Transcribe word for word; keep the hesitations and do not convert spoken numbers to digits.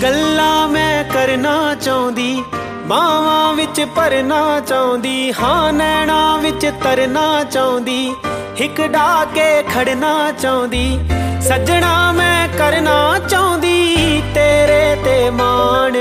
ਗੱਲਾਂ ਮੈਂ ਕਰਨਾ ਚਾਹੁੰਦੀ, ਬਾਵਾਂ ਵਿੱਚ ਭਰਨਾ ਚਾਹੁੰਦੀ, ਹਾਂ ਨੈਣਾ ਵਿੱਚ ਤਰਨਾ ਚਾਹੁੰਦੀ, ਹਿੱਕ ਢਾ ਕੇ ਖੜਨਾ ਚਾਹੁੰਦੀ। ਸੱਜਣਾ ਮੈਂ ਕਰਨਾ ਚਾਹੁੰਦੀ ਤੇਰੇ ਤੇ ਮਾਣ